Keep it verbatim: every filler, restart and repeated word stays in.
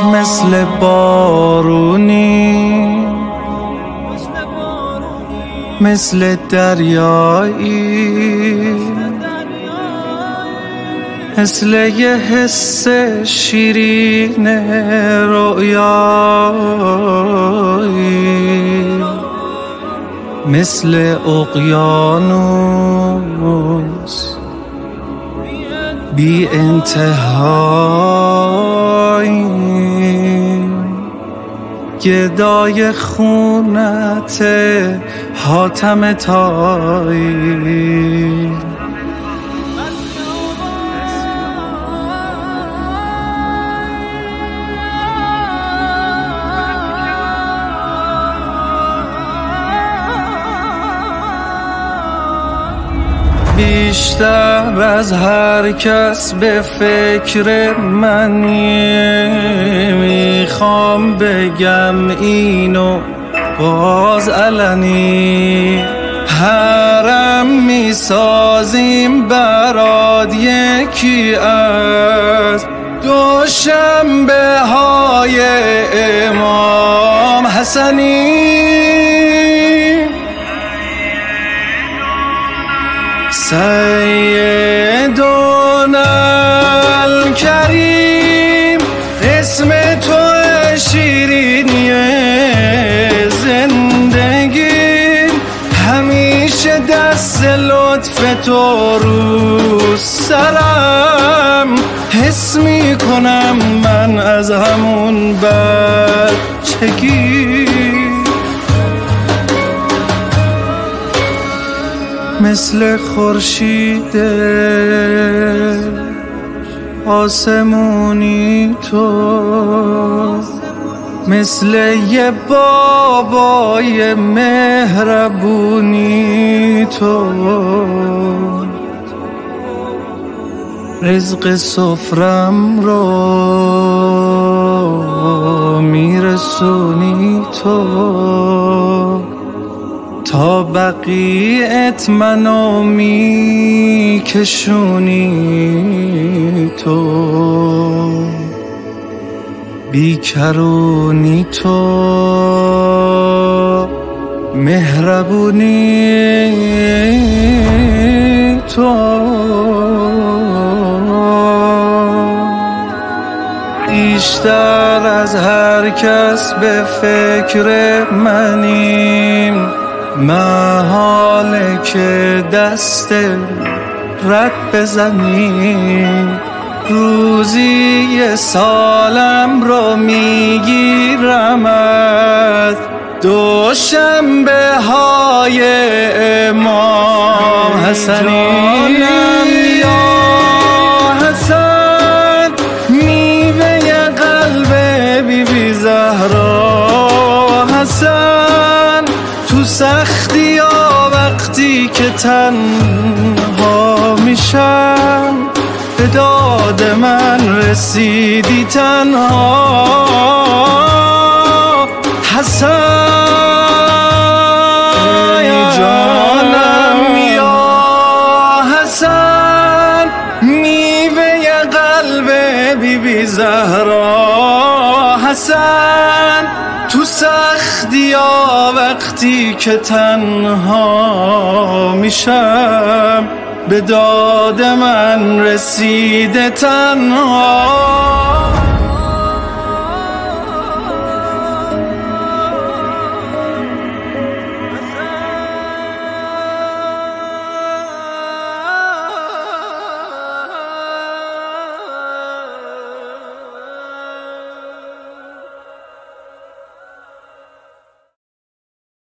مثل بارونی، مثل دریایی، مثل یه حس شیرین رویایی، مثل اقیانوس بی انتهایی، گدای خونت حاتم طایی. بیشتر از هر کس به فکر منی، میخوام بگم اینو باز علنی، حرم میسازیم برات یکی از دوشنبه های امام حسنی. سیدنا الکریم، اسم تو شیرینی زندگی، همیشه دست لطف تو رو سرم، حس می کنم من از همون بچگی، مثل خورشید آسمونی تو، مثل یه بابای مهربونی تو، رزق سفرم رو میرسونی تو، تا بقیت منو میکشونی تو، بیکرونی تو، مهربونی تو، بیشتر از هر کس به فکر منیم، محاله که دست رد بزنیم، روزی یه سالم رو میگیرم از دوشنبه های امام حسنی. یا حسن، میوه قلب بی بی زهرا، حسن تو سختی ها وقتی که تنها میشم، به داد من رسیدی تنها، حسن ای جانم یا حسن، میوه قلب بی بی زهرا، حسن تو سختی ها وقتی که تنها میشم، به داد من رسیده تنها.